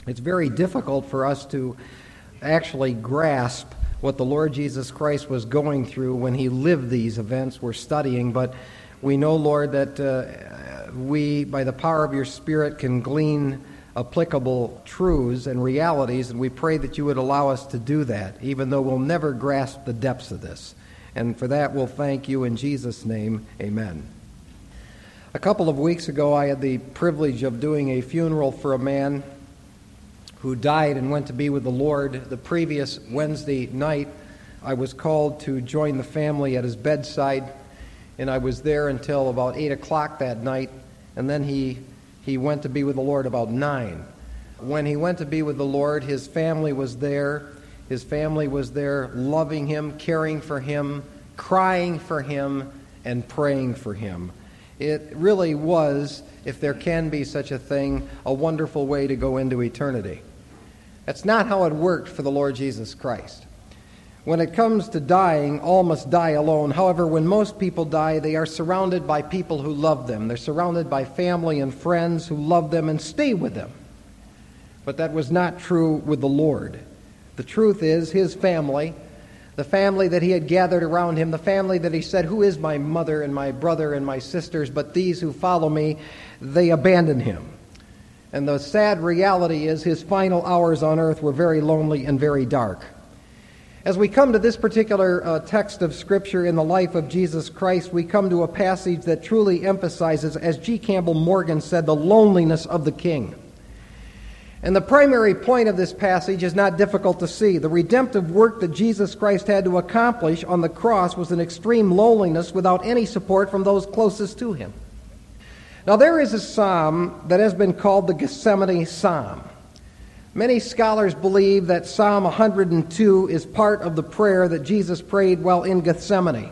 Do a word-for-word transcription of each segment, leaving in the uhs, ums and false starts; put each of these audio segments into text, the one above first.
It's very difficult for us to actually grasp what the Lord Jesus Christ was going through when he lived these events we're studying, but we know, Lord, that uh, we, by the power of your Spirit, can glean applicable truths and realities, and we pray that you would allow us to do that, even though we'll never grasp the depths of this. And for that, we'll thank you in Jesus' name. Amen. A couple of weeks ago, I had the privilege of doing a funeral for a man who died and went to be with the Lord. The previous Wednesday night, I was called to join the family at his bedside, and I was there until about eight o'clock that night, and then he he went to be with the Lord about nine. When he went to be with the Lord, his family was there. His family was there loving him, caring for him, crying for him, and praying for him. It really was, if there can be such a thing, a wonderful way to go into eternity. That's not how it worked for the Lord Jesus Christ. When it comes to dying, all must die alone. However, when most people die, they are surrounded by people who love them. They're surrounded by family and friends who love them and stay with them. But that was not true with the Lord. The truth is, his family, the family that he had gathered around him, the family that he said, "Who is my mother and my brother and my sisters but these who follow me?" they abandoned him. And the sad reality is his final hours on earth were very lonely and very dark. As we come to this particular uh, text of Scripture in the life of Jesus Christ, we come to a passage that truly emphasizes, as G. Campbell Morgan said, the loneliness of the King. And the primary point of this passage is not difficult to see. The redemptive work that Jesus Christ had to accomplish on the cross was an extreme loneliness without any support from those closest to him. Now, there is a psalm that has been called the Gethsemane Psalm. Many scholars believe that Psalm one hundred two is part of the prayer that Jesus prayed while in Gethsemane.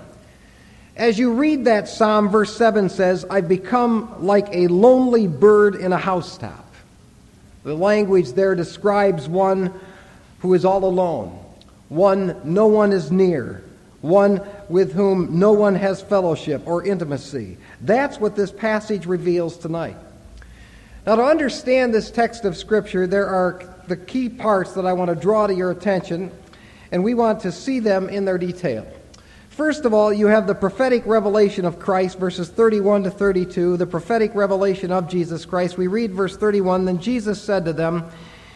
As you read that psalm, verse seven says, "I've become like a lonely bird in a housetop." The language there describes one who is all alone, one no one is near, one with whom no one has fellowship or intimacy. That's what this passage reveals tonight. Now, to understand this text of Scripture, there are the key parts that I want to draw to your attention, and we want to see them in their detail. First of all, you have the prophetic revelation of Christ, verses thirty-one to thirty-two, the prophetic revelation of Jesus Christ. We read verse thirty-one, "Then Jesus said to them,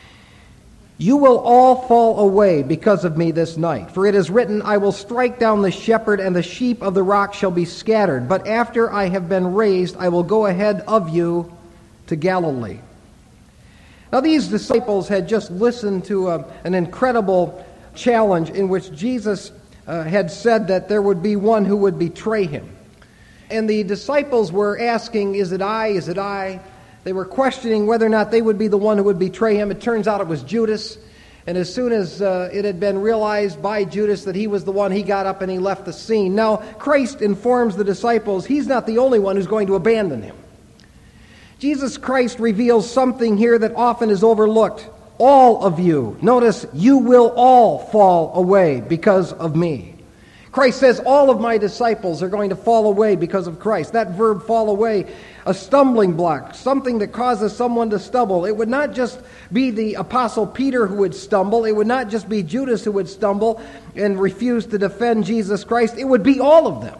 'You will all fall away because of me this night. For it is written, I will strike down the shepherd, and the sheep of the rock shall be scattered. But after I have been raised, I will go ahead of you to Galilee.'" Now, these disciples had just listened to a, an incredible challenge in which Jesus uh, had said that there would be one who would betray him. And the disciples were asking, "Is it I? Is it I?" They were questioning whether or not they would be the one who would betray him. It turns out it was Judas. And as soon as uh, it had been realized by Judas that he was the one, he got up and he left the scene. Now, Christ informs the disciples he's not the only one who's going to abandon him. Jesus Christ reveals something here that often is overlooked. All of you, notice, you will all fall away because of me. Christ says all of my disciples are going to fall away because of Christ. That verb, fall away, a stumbling block, something that causes someone to stumble. It would not just be the Apostle Peter who would stumble. It would not just be Judas who would stumble and refuse to defend Jesus Christ. It would be all of them.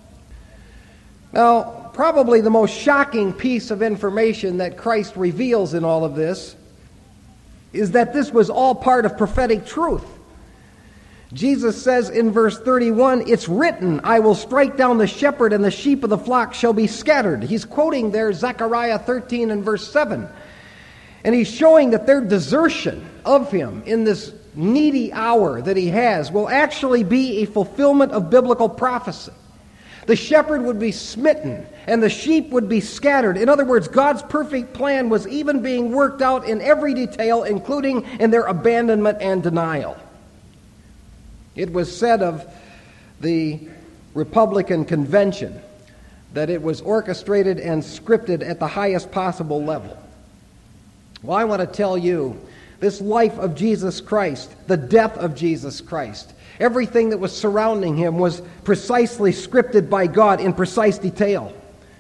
Now, probably the most shocking piece of information that Christ reveals in all of this is that this was all part of prophetic truth. Jesus says in verse thirty-one, "It's written, I will strike down the shepherd, and the sheep of the flock shall be scattered." He's quoting there Zechariah thirteen and verse seven. And he's showing that their desertion of him in this needy hour that he has will actually be a fulfillment of biblical prophecy. The shepherd would be smitten, and the sheep would be scattered. In other words, God's perfect plan was even being worked out in every detail, including in their abandonment and denial. It was said of the Republican convention that it was orchestrated and scripted at the highest possible level. Well, I want to tell you, this life of Jesus Christ, the death of Jesus Christ, everything that was surrounding him was precisely scripted by God in precise detail.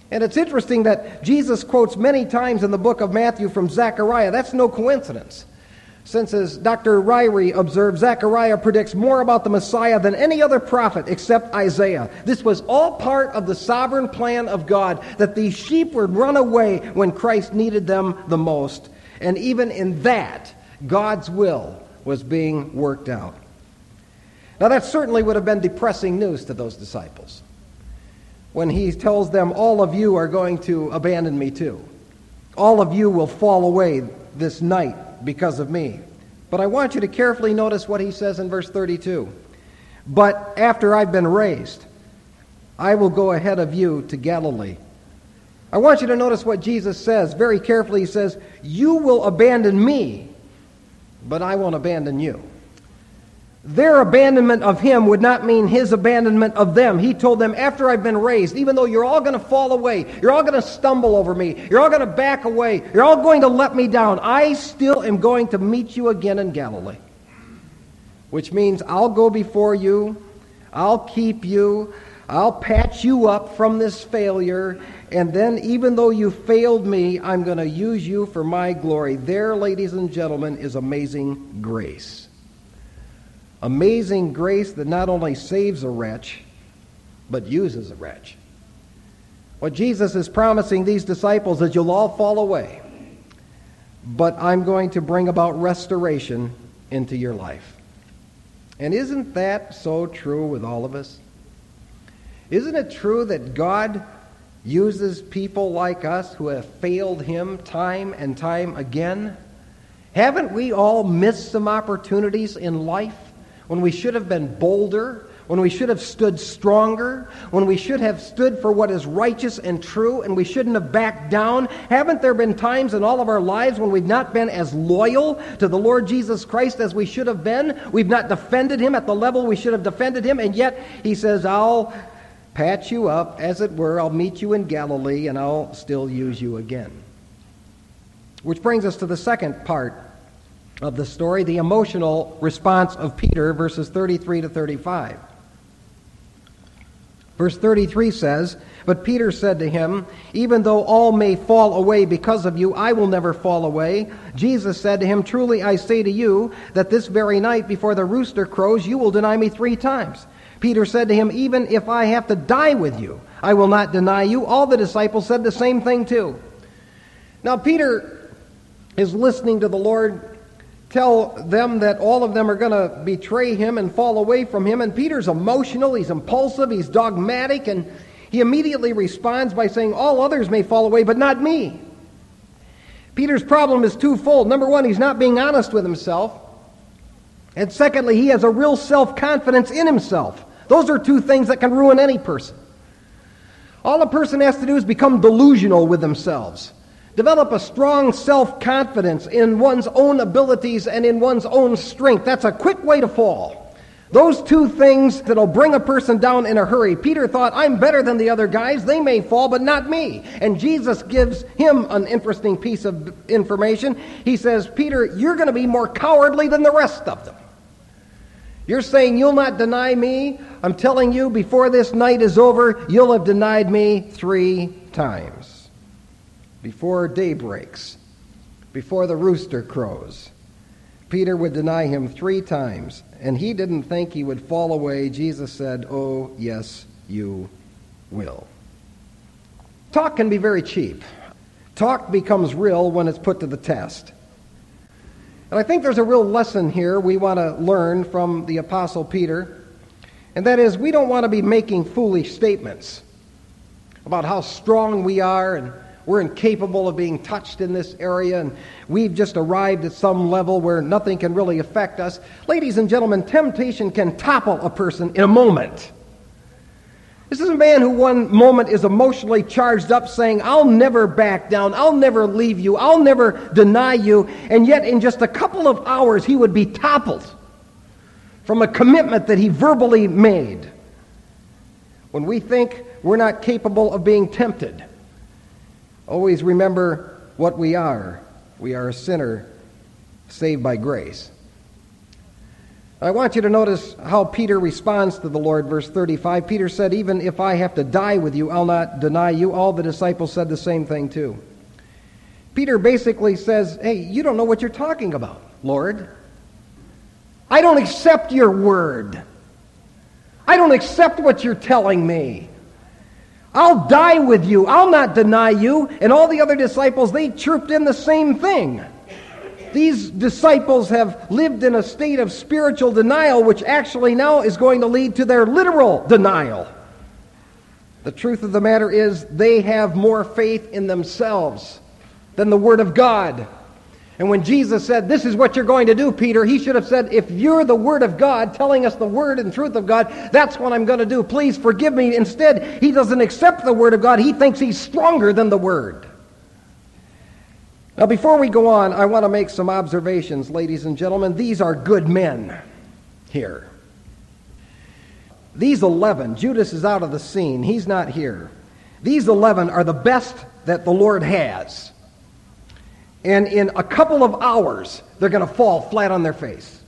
And it's interesting that Jesus quotes many times in the book of Matthew from Zechariah. That's no coincidence. Since, as Doctor Ryrie observed, Zechariah predicts more about the Messiah than any other prophet except Isaiah. This was all part of the sovereign plan of God, that these sheep would run away when Christ needed them the most. And even in that, God's will was being worked out. Now, that certainly would have been depressing news to those disciples when he tells them, all of you are going to abandon me too. All of you will fall away this night because of me. But I want you to carefully notice what he says in verse thirty-two. But after I've been raised, I will go ahead of you to Galilee. I want you to notice what Jesus says very carefully. He says, you will abandon me, but I won't abandon you. Their abandonment of him would not mean his abandonment of them. He told them, after I've been raised, even though you're all going to fall away, you're all going to stumble over me, you're all going to back away, you're all going to let me down, I still am going to meet you again in Galilee. Which means I'll go before you, I'll keep you, I'll patch you up from this failure, and then even though you failed me, I'm going to use you for my glory. There, ladies and gentlemen, is amazing grace. Amazing grace that not only saves a wretch, but uses a wretch. What Jesus is promising these disciples is you'll all fall away, but I'm going to bring about restoration into your life. And isn't that so true with all of us? Isn't it true that God uses people like us who have failed him time and time again? Haven't we all missed some opportunities in life when we should have been bolder, when we should have stood stronger, when we should have stood for what is righteous and true, and we shouldn't have backed down? Haven't there been times in all of our lives when we've not been as loyal to the Lord Jesus Christ as we should have been? We've not defended him at the level we should have defended him, and yet he says, I'll patch you up, as it were, I'll meet you in Galilee, and I'll still use you again. Which brings us to the second part of the story, the emotional response of Peter, verses thirty-three to thirty-five. Verse thirty-three says, but Peter said to him, even though all may fall away because of you, I will never fall away. Jesus said to him, truly I say to you, that this very night before the rooster crows, you will deny me three times. Peter said to him, even if I have to die with you, I will not deny you. All the disciples said the same thing too. Now Peter is listening to the Lord tell them that all of them are going to betray him and fall away from him. And Peter's emotional, he's impulsive, he's dogmatic, and he immediately responds by saying, all others may fall away, but not me. Peter's problem is twofold. Number one, he's not being honest with himself. And secondly, he has a real self-confidence in himself. Those are two things that can ruin any person. All a person has to do is become delusional with themselves. Develop a strong self-confidence in one's own abilities and in one's own strength. That's a quick way to fall. Those two things that'll bring a person down in a hurry. Peter thought, I'm better than the other guys. They may fall, but not me. And Jesus gives him an interesting piece of information. He says, Peter, you're going to be more cowardly than the rest of them. You're saying you'll not deny me? I'm telling you, before this night is over, you'll have denied me three times. Before day breaks, before the rooster crows, Peter would deny him three times, and he didn't think he would fall away. Jesus said, oh, yes, you will. Talk can be very cheap. Talk becomes real when it's put to the test. And I think there's a real lesson here we want to learn from the Apostle Peter, and that is we don't want to be making foolish statements about how strong we are and we're incapable of being touched in this area, and we've just arrived at some level where nothing can really affect us. Ladies and gentlemen, temptation can topple a person in a moment. This is a man who one moment is emotionally charged up saying, I'll never back down, I'll never leave you, I'll never deny you, and yet in just a couple of hours he would be toppled from a commitment that he verbally made. When we think we're not capable of being tempted, always remember what we are. We are a sinner saved by grace. I want you to notice how Peter responds to the Lord, verse thirty-five. Peter said, even if I have to die with you, I'll not deny you. All the disciples said the same thing too. Peter basically says, hey, you don't know what you're talking about, Lord. I don't accept your word. I don't accept what you're telling me. I'll die with you. I'll not deny you. And all the other disciples, they chirped in the same thing. These disciples have lived in a state of spiritual denial, which actually now is going to lead to their literal denial. The truth of the matter is they have more faith in themselves than the Word of God. And when Jesus said, this is what you're going to do, Peter, he should have said, if you're the Word of God, telling us the Word and truth of God, that's what I'm going to do. Please forgive me. Instead, he doesn't accept the Word of God. He thinks he's stronger than the Word. Now, before we go on, I want to make some observations, ladies and gentlemen. These are good men here. These eleven, Judas is out of the scene. He's not here. These eleven are the best that the Lord has. And in a couple of hours, they're going to fall flat on their face.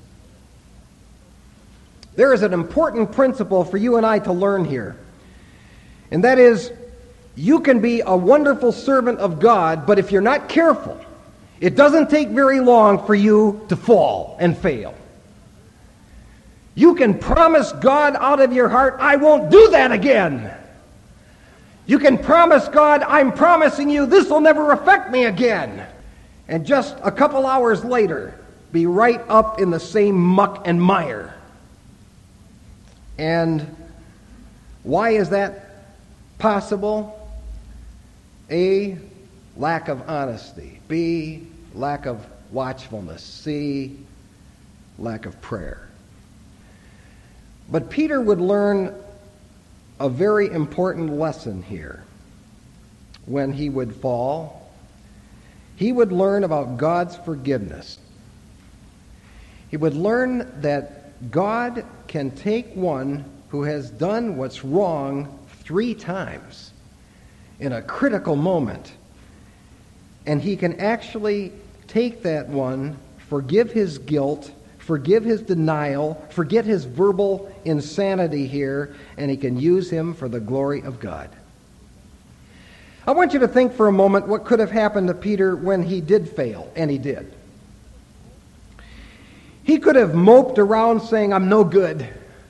There is an important principle for you and I to learn here. And that is, you can be a wonderful servant of God, but if you're not careful, it doesn't take very long for you to fall and fail. You can promise God out of your heart, I won't do that again. You can promise God, I'm promising you this will never affect me again. And just a couple hours later, be right up in the same muck and mire. And why is that possible? A, lack of honesty. B, lack of watchfulness. C, lack of prayer. But Peter would learn a very important lesson here when he would fall. He would learn about God's forgiveness. He would learn that God can take one who has done what's wrong three times in a critical moment, and he can actually take that one, forgive his guilt, forgive his denial, forget his verbal insanity here, and he can use him for the glory of God. I want you to think for a moment what could have happened to Peter when he did fail, and he did. He could have moped around saying, I'm no good.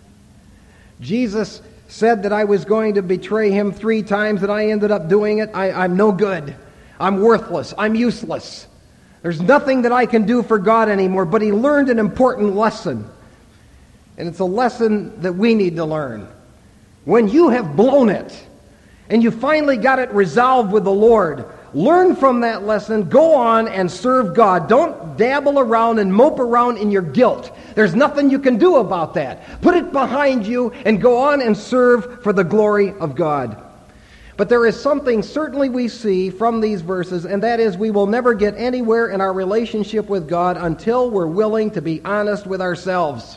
Jesus said that I was going to betray him three times, and I ended up doing it. I, I'm no good. I'm worthless. I'm useless. There's nothing that I can do for God anymore. But he learned an important lesson. And it's a lesson that we need to learn. When you have blown it, and you finally got it resolved with the Lord, learn from that lesson, go on and serve God. Don't dabble around and mope around in your guilt. There's nothing you can do about that. Put it behind you and go on and serve for the glory of God. But there is something certainly we see from these verses, and that is we will never get anywhere in our relationship with God until we're willing to be honest with ourselves.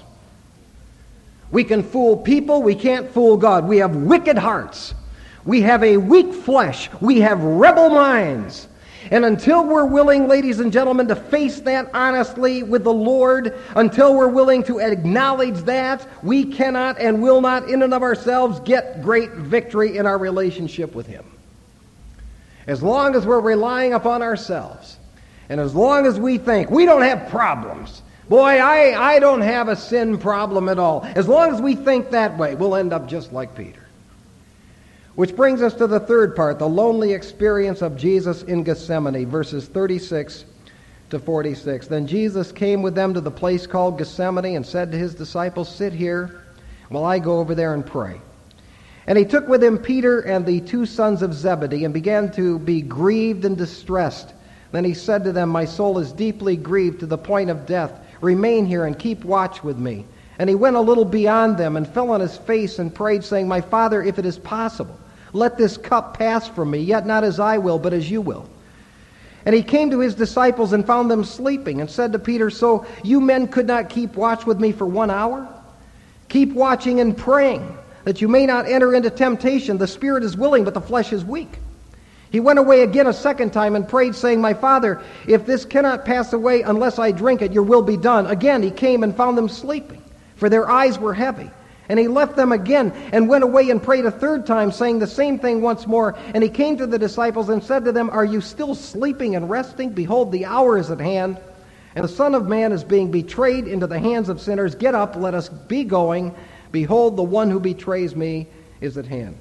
We can fool people, we can't fool God. We have wicked hearts. We have a weak flesh. We have rebel minds. And until we're willing, ladies and gentlemen, to face that honestly with the Lord, until we're willing to acknowledge that, we cannot and will not in and of ourselves get great victory in our relationship with Him. As long as we're relying upon ourselves, and as long as we think we don't have problems, boy, I, I don't have a sin problem at all, as long as we think that way, we'll end up just like Peter. Which brings us to the third part, the lonely experience of Jesus in Gethsemane, verses thirty-six to forty-six. Then Jesus came with them to the place called Gethsemane and said to his disciples, sit here while I go over there and pray. And he took with him Peter and the two sons of Zebedee and began to be grieved and distressed. Then he said to them, my soul is deeply grieved to the point of death. Remain here and keep watch with me. And he went a little beyond them and fell on his face and prayed, saying, my Father, if it is possible, let this cup pass from me, yet not as I will, but as you will. And he came to his disciples and found them sleeping, and said to Peter, so you men could not keep watch with me for one hour? Keep watching and praying, that you may not enter into temptation. The spirit is willing, but the flesh is weak. He went away again a second time and prayed, saying, my Father, if this cannot pass away unless I drink it, your will be done. Again he came and found them sleeping, for their eyes were heavy. And he left them again and went away and prayed a third time, saying the same thing once more. And he came to the disciples and said to them, Are you still sleeping and resting? Behold, the hour is at hand, and the Son of Man is being betrayed into the hands of sinners. Get up, let us be going. Behold, the one who betrays me is at hand.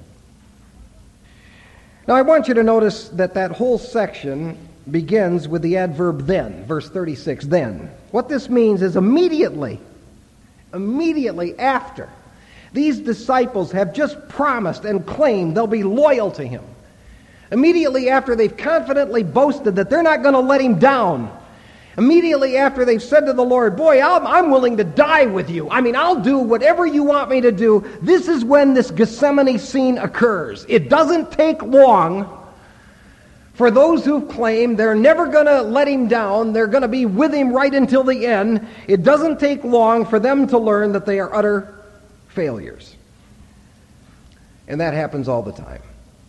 Now I want you to notice that that whole section begins with the adverb then, verse thirty-six, then. What this means is immediately, immediately after, these disciples have just promised and claimed they'll be loyal to him. Immediately after they've confidently boasted that they're not going to let him down. Immediately after they've said to the Lord, boy, I'm, I'm willing to die with you. I mean, I'll do whatever you want me to do. This is when this Gethsemane scene occurs. It doesn't take long for those who've claimed they're never going to let him down. They're going to be with him right until the end. It doesn't take long for them to learn that they are utter failures. And that happens all the time.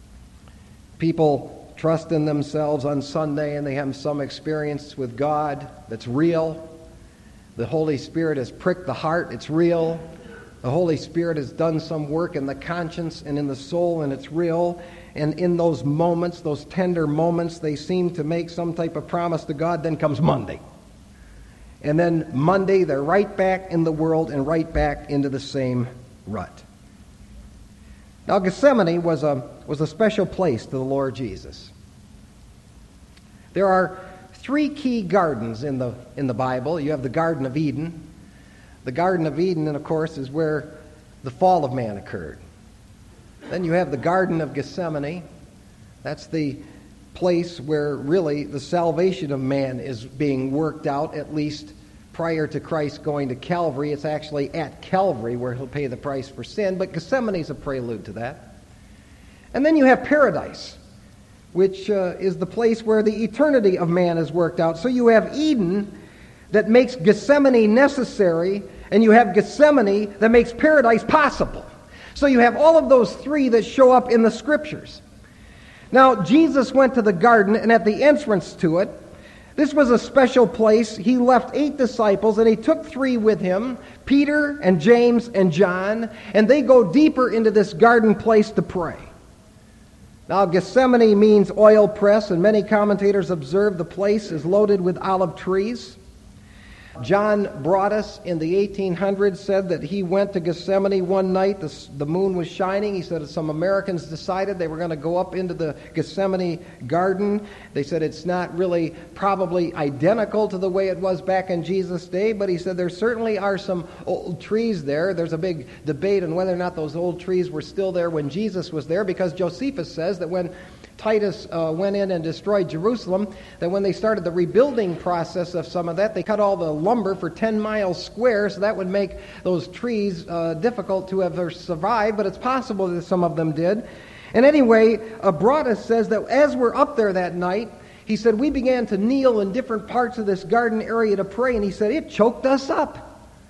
People trust in themselves on Sunday and they have some experience with God that's real. The Holy Spirit has pricked the heart, it's real. The Holy Spirit has done some work in the conscience and in the soul, and it's real. And in those moments, those tender moments, they seem to make some type of promise to God. Then comes Monday. And then Monday, they're right back in the world and right back into the same rut. Now, Gethsemane was a, was a special place to the Lord Jesus. There are three key gardens in the, in the Bible. You have the Garden of Eden. The Garden of Eden, and of course, is where the fall of man occurred. Then you have the Garden of Gethsemane. That's the place where really the salvation of man is being worked out, at least prior to Christ going to Calvary. It's actually at Calvary where he'll pay the price for sin, but Gethsemane is a prelude to that. And then you have paradise, which uh, is the place where the eternity of man is worked out. So you have Eden that makes Gethsemane necessary, and you have Gethsemane that makes paradise possible. So you have all of those three that show up in the Scriptures. Now, Jesus went to the garden, and at the entrance to it, this was a special place. He left eight disciples, and he took three with him, Peter and James and John, and they go deeper into this garden place to pray. Now, Gethsemane means oil press, and many commentators observe the place is loaded with olive trees. John Broadus in the eighteen hundreds said that he went to Gethsemane one night. The, the moon was shining. He said some Americans decided they were going to go up into the Gethsemane garden. They said it's not really probably identical to the way it was back in Jesus' day, but he said there certainly are some old trees there. There's a big debate on whether or not those old trees were still there when Jesus was there, because Josephus says that when Titus uh, went in and destroyed Jerusalem, that when they started the rebuilding process of some of that, they cut all the lumber for ten miles square, so that would make those trees uh, difficult to ever survive, but it's possible that some of them did. And anyway, uh, Broadus says that as we're up there that night, he said, we began to kneel in different parts of this garden area to pray, and he said, it choked us up.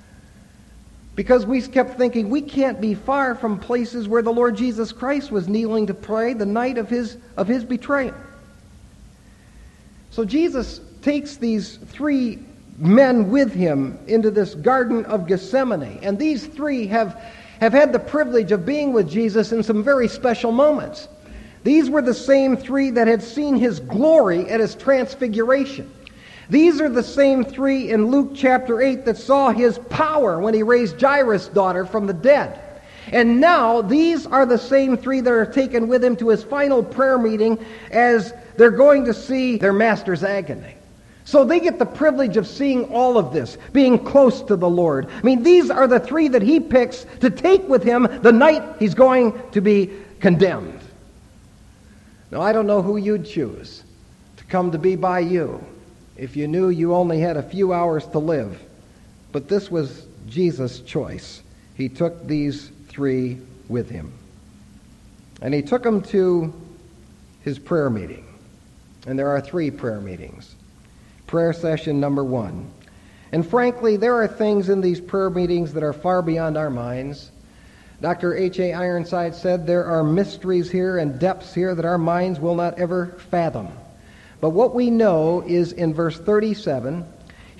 Because we kept thinking we can't be far from places where the Lord Jesus Christ was kneeling to pray the night of his of his betrayal. So Jesus takes these three men with him into this Garden of Gethsemane. And these three have, have had the privilege of being with Jesus in some very special moments. These were the same three that had seen his glory at his transfiguration. These are the same three in Luke chapter eight that saw his power when he raised Jairus' daughter from the dead. And now these are the same three that are taken with him to his final prayer meeting as they're going to see their master's agony. So they get the privilege of seeing all of this, being close to the Lord. I mean, these are the three that he picks to take with him the night he's going to be condemned. Now, I don't know who you'd choose to come to be by you if you knew you only had a few hours to live. But this was Jesus' choice. He took these three with him. And he took them to his prayer meeting. And there are three prayer meetings. Prayer session number one. And frankly, there are things in these prayer meetings that are far beyond our minds. Doctor H A Ironside said there are mysteries here and depths here that our minds will not ever fathom. But what we know is in verse thirty-seven, he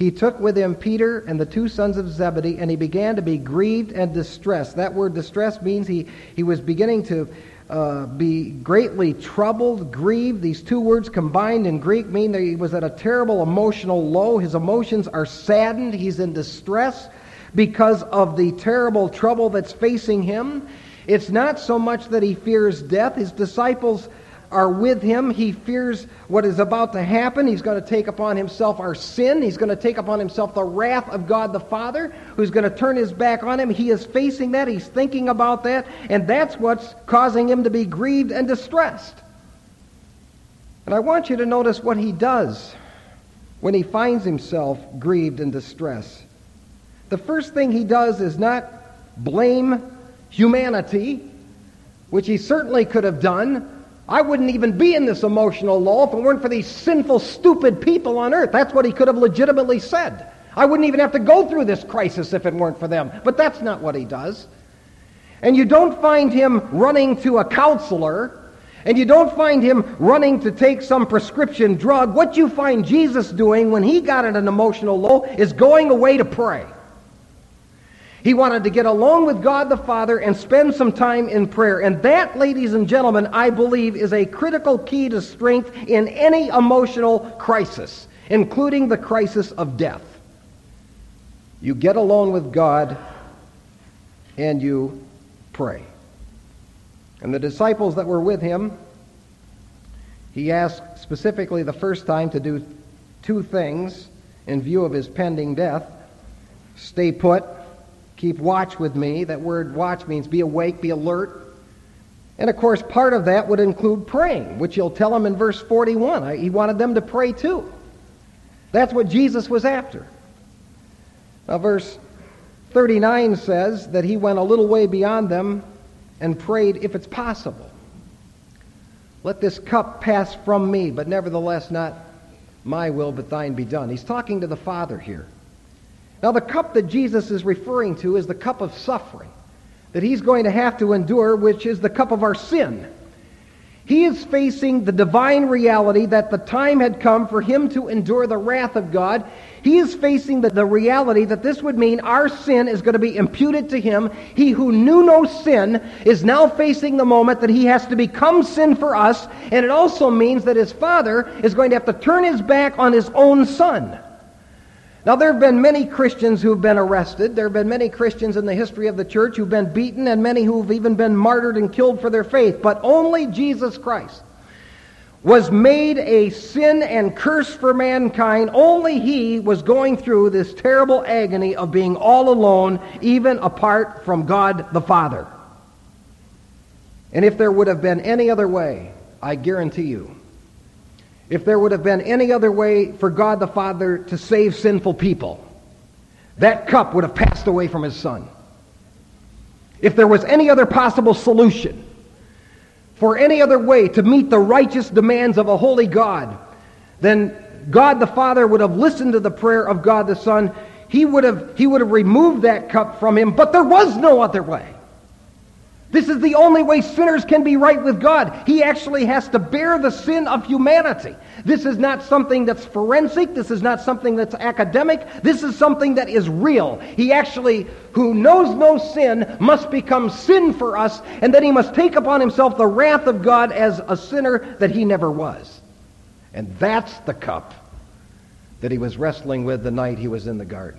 he took with him Peter and the two sons of Zebedee, and he began to be grieved and distressed. That word distress means he, he was beginning to uh, be greatly troubled, grieved. These two words combined in Greek mean that he was at a terrible emotional low. His emotions are saddened. He's in distress because of the terrible trouble that's facing him. It's not so much that he fears death. His disciples are with him. He fears what is about to happen. He's going to take upon himself our sin. He's going to take upon himself the wrath of God the Father, who's going to turn his back on him. He is facing that. He's thinking about that. And that's what's causing him to be grieved and distressed. And I want you to notice what he does when he finds himself grieved and distressed. The first thing he does is not blame humanity, which he certainly could have done. I wouldn't even be in this emotional lull if it weren't for these sinful, stupid people on earth. That's what he could have legitimately said. I wouldn't even have to go through this crisis if it weren't for them. But that's not what he does. And you don't find him running to a counselor, and you don't find him running to take some prescription drug. What you find Jesus doing when he got in an emotional lull is going away to pray. He wanted to get alone with God the Father and spend some time in prayer. And that, ladies and gentlemen, I believe is a critical key to strength in any emotional crisis, including the crisis of death. You get alone with God and you pray. And the disciples that were with him, he asked specifically the first time to do two things in view of his pending death. Stay put. Keep watch with me. That word watch means be awake, be alert. And of course, part of that would include praying, which he'll tell them in verse forty-one. He wanted them to pray too. That's what Jesus was after. Now, verse thirty-nine says that he went a little way beyond them and prayed, if it's possible, let this cup pass from me, but nevertheless not my will, but thine be done. He's talking to the Father here. Now, the cup that Jesus is referring to is the cup of suffering that he's going to have to endure, which is the cup of our sin. He is facing the divine reality that the time had come for him to endure the wrath of God. He is facing the, the reality that this would mean our sin is going to be imputed to him. He who knew no sin is now facing the moment that he has to become sin for us, and it also means that his Father is going to have to turn his back on his own Son. Now, there have been many Christians who've been arrested. There have been many Christians in the history of the church who've been beaten, and many who've even been martyred and killed for their faith. But only Jesus Christ was made a sin and curse for mankind. Only he was going through this terrible agony of being all alone, even apart from God the Father. And if there would have been any other way, I guarantee you, if there would have been any other way for God the Father to save sinful people, that cup would have passed away from his Son. If there was any other possible solution for any other way to meet the righteous demands of a holy God, then God the Father would have listened to the prayer of God the Son. He would have, he would have removed that cup from him, but there was no other way. This is the only way sinners can be right with God. He actually has to bear the sin of humanity. This is not something that's forensic. This is not something that's academic. This is something that is real. He actually, who knows no sin, must become sin for us, and then he must take upon himself the wrath of God as a sinner that he never was. And that's the cup that he was wrestling with the night he was in the garden.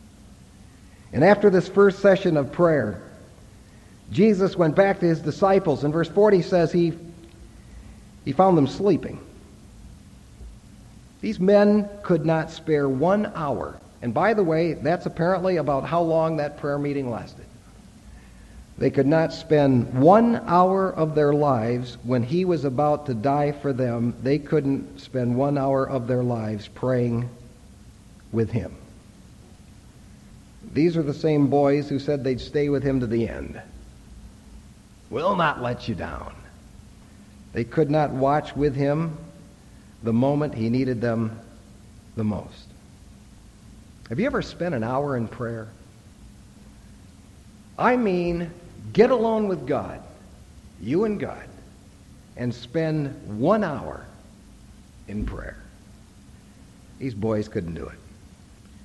And after this first session of prayer, Jesus went back to his disciples, and verse forty says he, he found them sleeping. These men could not spare one hour. And by the way, that's apparently about how long that prayer meeting lasted. They could not spend one hour of their lives when he was about to die for them. They couldn't spend one hour of their lives praying with him. These are the same boys who said they'd stay with him to the end. Will not let you down. They could not watch with him the moment he needed them the most. Have you ever spent an hour in prayer? I mean, get alone with God, you and God, and spend one hour in prayer. These boys couldn't do it.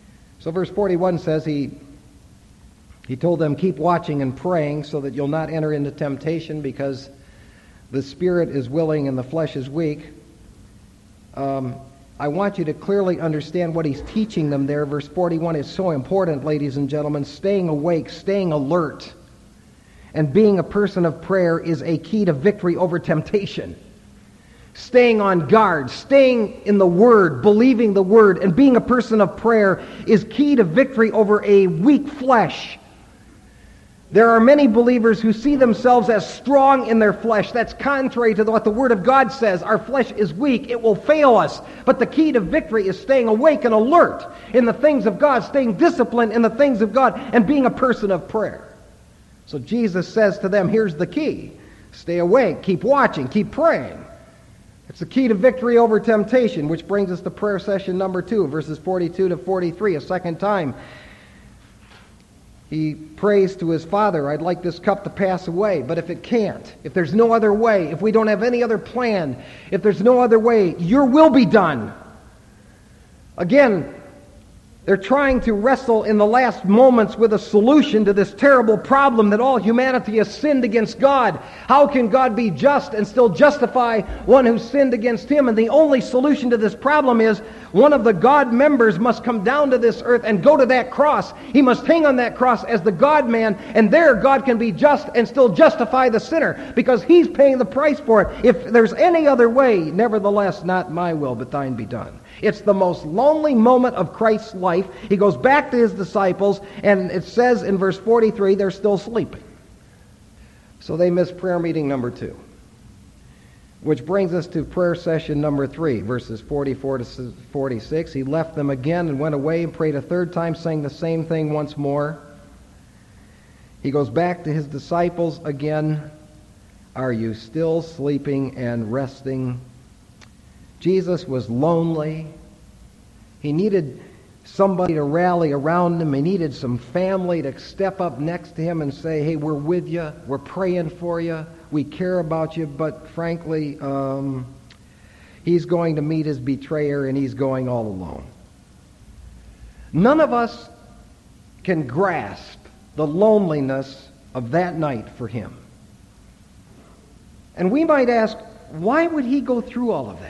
So verse forty-one says he he told them, keep watching and praying so that you'll not enter into temptation, because the spirit is willing and the flesh is weak. Um, I want you to clearly understand what he's teaching them there. Verse forty-one is so important, ladies and gentlemen. Staying awake, staying alert, and being a person of prayer is a key to victory over temptation. Staying on guard, staying in the Word, believing the Word, and being a person of prayer is key to victory over a weak flesh. There are many believers who see themselves as strong in their flesh. That's contrary to what the Word of God says. Our flesh is weak. It will fail us. But the key to victory is staying awake and alert in the things of God, staying disciplined in the things of God, and being a person of prayer. So Jesus says to them, here's the key. Stay awake, keep watching, keep praying. It's the key to victory over temptation, which brings us to prayer session number two, verses forty-two to forty-three. A second time, he prays to his Father, I'd like this cup to pass away, but if it can't, if there's no other way, if we don't have any other plan, if there's no other way, your will be done. Again, they're trying to wrestle in the last moments with a solution to this terrible problem that all humanity has sinned against God. How can God be just and still justify one who sinned against him? And the only solution to this problem is one of the God members must come down to this earth and go to that cross. He must hang on that cross as the God man, and there God can be just and still justify the sinner, because he's paying the price for it. If there's any other way, nevertheless, not my will, but thine be done. It's the most lonely moment of Christ's life. He goes back to his disciples, and it says in verse forty-three, they're still sleeping. So they miss prayer meeting number two. Which brings us to prayer session number three, verses forty-four to forty-six. He left them again and went away and prayed a third time, saying the same thing once more. He goes back to his disciples again. Are you still sleeping and resting? Jesus was lonely. He needed somebody to rally around him. He needed some family to step up next to him and say, hey, we're with you. We're praying for you. We care about you. But frankly, um, he's going to meet his betrayer, and he's going all alone. None of us can grasp the loneliness of that night for him. And we might ask, why would he go through all of that?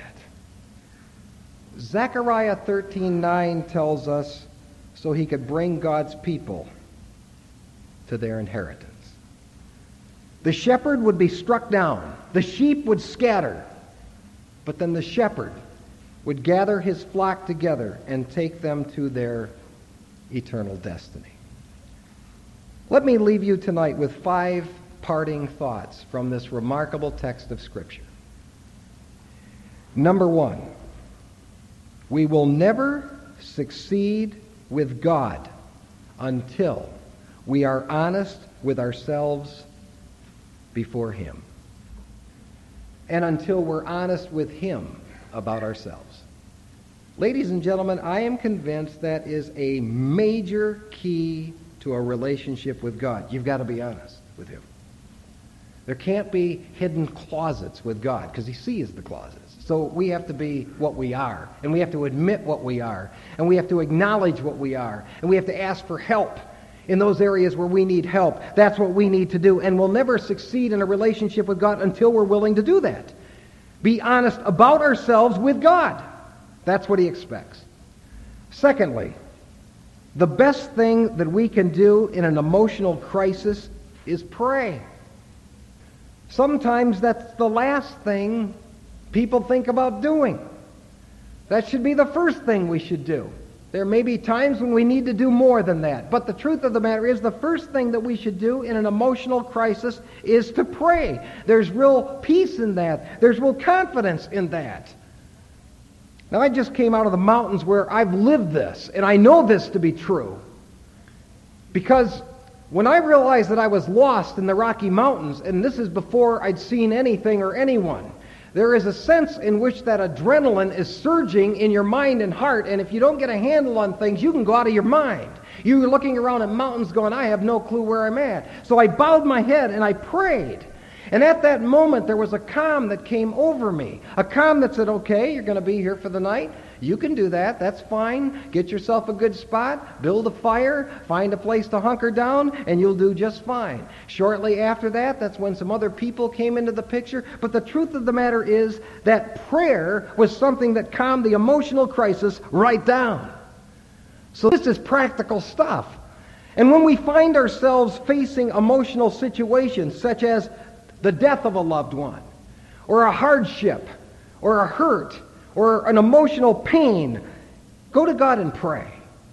Zechariah thirteen nine tells us so he could bring God's people to their inheritance. The shepherd would be struck down. The sheep would scatter. But then the shepherd would gather his flock together and take them to their eternal destiny. Let me leave you tonight with five parting thoughts from this remarkable text of Scripture. Number one, we will never succeed with God until we are honest with ourselves before him, and until we're honest with him about ourselves. Ladies and gentlemen, I am convinced that is a major key to a relationship with God. You've got to be honest with him. There can't be hidden closets with God, because he sees the closets. So we have to be what we are, and we have to admit what we are, and we have to acknowledge what we are, and we have to ask for help in those areas where we need help. That's what we need to do, and we'll never succeed in a relationship with God until we're willing to do that. Be honest about ourselves with God. That's what he expects. Secondly, the best thing that we can do in an emotional crisis is pray. Sometimes that's the last thing people think about doing. That should be the first thing we should do. There may be times when we need to do more than that. But the truth of the matter is, the first thing that we should do in an emotional crisis is to pray. There's real peace in that. There's real confidence in that. Now, I just came out of the mountains where I've lived this, and I know this to be true. Because when I realized that I was lost in the Rocky Mountains, and this is before I'd seen anything or anyone, there is a sense in which that adrenaline is surging in your mind and heart, and if you don't get a handle on things, you can go out of your mind. You're looking around at mountains going, I have no clue where I'm at. So I bowed my head and I prayed. And at that moment, there was a calm that came over me. A calm that said, okay, you're going to be here for the night. You can do that. That's fine. Get yourself a good spot, build a fire, find a place to hunker down, and you'll do just fine. Shortly after that, that's when some other people came into the picture. But the truth of the matter is that prayer was something that calmed the emotional crisis right down. So this is practical stuff. And when we find ourselves facing emotional situations such as the death of a loved one, or a hardship, or a hurt, or an emotional pain, go to God and pray.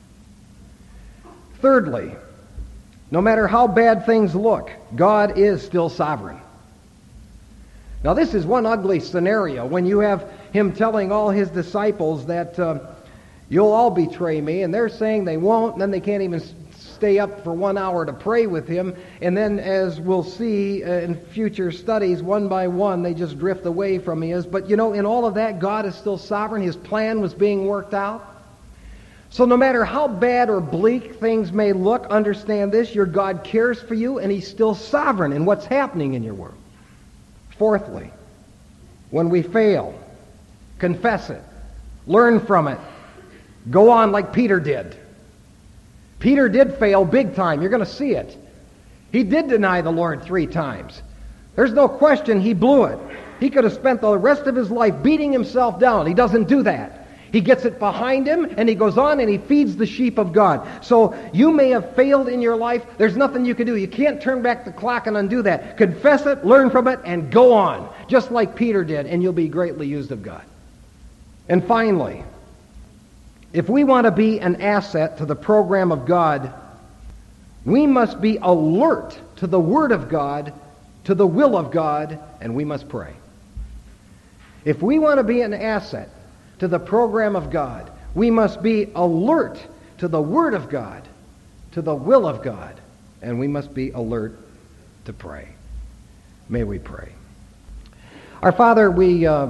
Thirdly, no matter how bad things look, God is still sovereign. Now this is one ugly scenario when you have him telling all his disciples that uh, you'll all betray me, and they're saying they won't, and then they can't even stay up for one hour to pray with him, and then, as we'll see uh, in future studies, one by one they just drift away from his. But you know, in all of that, God is still sovereign. His plan was being worked out. So no matter how bad or bleak things may look, understand this: your God cares for you, and he's still sovereign in what's happening in your world. Fourthly, when we fail, confess it, learn from it, go on like Peter did. Peter did fail big time. You're going to see it. He did deny the Lord three times. There's no question he blew it. He could have spent the rest of his life beating himself down. He doesn't do that. He gets it behind him, and he goes on and he feeds the sheep of God. So you may have failed in your life. There's nothing you can do. You can't turn back the clock and undo that. Confess it, learn from it, and go on, just like Peter did, and you'll be greatly used of God. And finally, if we want to be an asset to the program of God, we must be alert to the Word of God, to the will of God, and we must pray. If we want to be an asset to the program of God, we must be alert to the Word of God, to the will of God, and we must be alert to pray. May we pray. Our Father, we... Uh,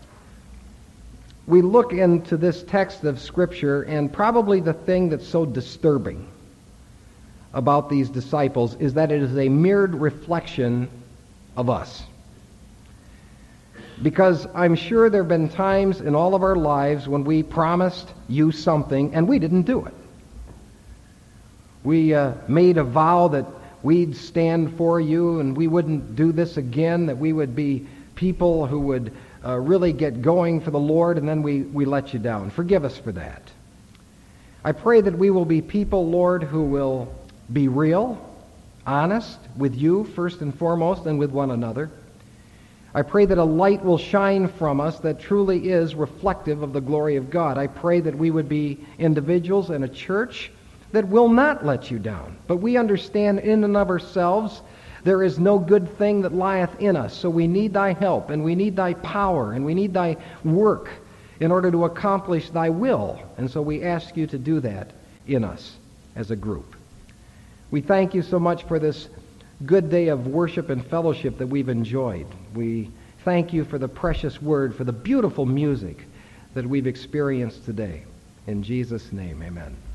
We look into this text of Scripture, and probably the thing that's so disturbing about these disciples is that it is a mirrored reflection of us. Because I'm sure there have been times in all of our lives when we promised you something and we didn't do it. We uh, made a vow that we'd stand for you and we wouldn't do this again, that we would be people who would Uh, really get going for the Lord, and then we, we let you down. Forgive us for that. I pray that we will be people, Lord, who will be real, honest with you first and foremost, and with one another. I pray that a light will shine from us that truly is reflective of the glory of God. I pray that we would be individuals and a church that will not let you down, but we understand in and of ourselves there is no good thing that lieth in us. So we need thy help, and we need thy power, and we need thy work in order to accomplish thy will. And so we ask you to do that in us as a group. We thank you so much for this good day of worship and fellowship that we've enjoyed. We thank you for the precious word, for the beautiful music that we've experienced today. In Jesus' name, amen.